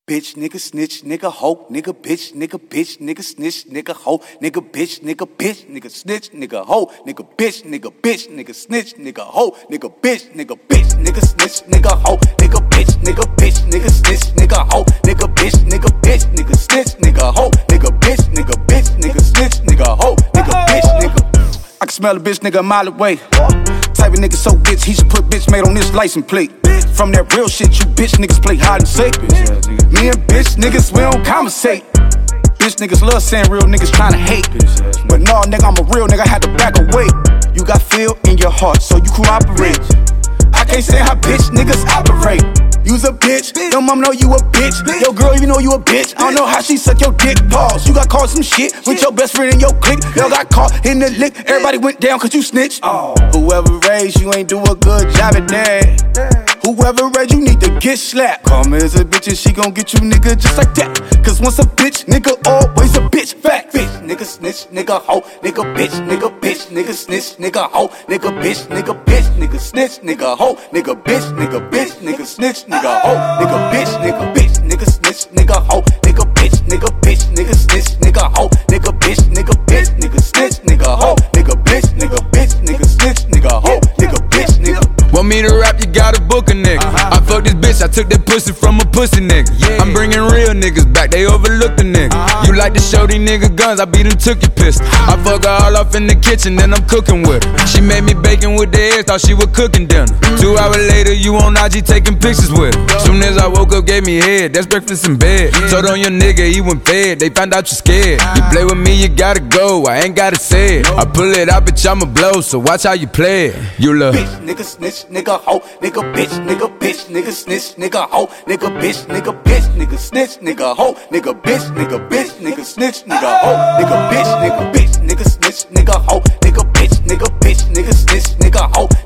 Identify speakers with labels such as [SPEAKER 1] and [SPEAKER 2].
[SPEAKER 1] bitch, nigga, snitch, nigga, hoe, nigga, bitch, nigga, snitch, nigga, hoe, nigga, bitch, nigga, snitch, nigga, hoe, nigga, bitch, nigga, snitch, nigga, hoe, nigga, bitch, nigga, snitch, nigga, hoe, nigga, bitch, nigga, snitch, nigga, hoe, nigga, bitch, nigga, snitch, nigga, hoe, nigga, bitch, nigga, snitch, nigga, hoe, nigga, bitch, nigga. I can smell a bitch, nigga, a mile away. Type of nigga so bitch, he should put bitch made on this license plate. From that real shit, you bitch niggas play hide and seek. Me and bitch niggas, we don't conversate. Bitch niggas love saying real niggas tryna hate. But no, nigga, I'm a real nigga, I had to back away. You got feel in your heart, so you cooperate. I can't say how bitch niggas operate. You's a bitch, your mom know you a bitch. Your girl, you know you a bitch. I don't know how she suck your dick. Pause. You got caught some shit with your best friend in your clique. Y'all got caught in the lick. Everybody went down cause you snitched. Whoever raised you ain't do a good job at that. Whoever raised you need to get slapped. Karma is a bitch and she gon' get you nigga just like that. Cause once a bitch, nigga, always a bitch. Fact. Bitch, nigga, snitch, nigga, hoe, nigga, bitch, nigga, snitch, nigga, hoe, nigga, bitch, nigga, snitch, nigga, hoe, nigga, bitch, nigga, snitch, nigga, hoe, nigga, bitch, nigga, snitch, nigga, hoe, nigga, bitch, nigga, snitch, nigga, hoe, nigga, bitch, nigga, snitch, nigga, hoe, nigga, bitch, nigga, snitch, nigga, hoe, nigga, bitch, nigga.
[SPEAKER 2] Want me to rap, you gotta book a nigga. I fucked this bitch, I took that pussy from a pussy nigga. I'm bringing real niggas back, they overlooked the nigga. You like to show these nigga guns, I beat him, took your pistol. I fuck her all off in the kitchen, then I'm cooking with her. She made me bacon with the eggs, thought she was cooking dinner. 2 hours later, you on IG taking pictures with her. Soon as I woke up, gave me head, that's breakfast in bed. Told on your nigga, he went fed, they found out you scared. You play with me, you gotta go, I ain't gotta say it. I pull it out, bitch, I'ma blow, so watch how you play it. You love
[SPEAKER 1] bitch, nigga, snitch, nigga, hoe, nigga, bitch, nigga, snitch, nigga, hoe, nigga, bitch, nigga, snitch, nigga, hoe, nigga, bitch, nigga, snitch, nigga, hoe, nigga, bitch, nigga, snitch, nigga, hoe, nigga, bitch, nigga, snitch, nigga, hoe.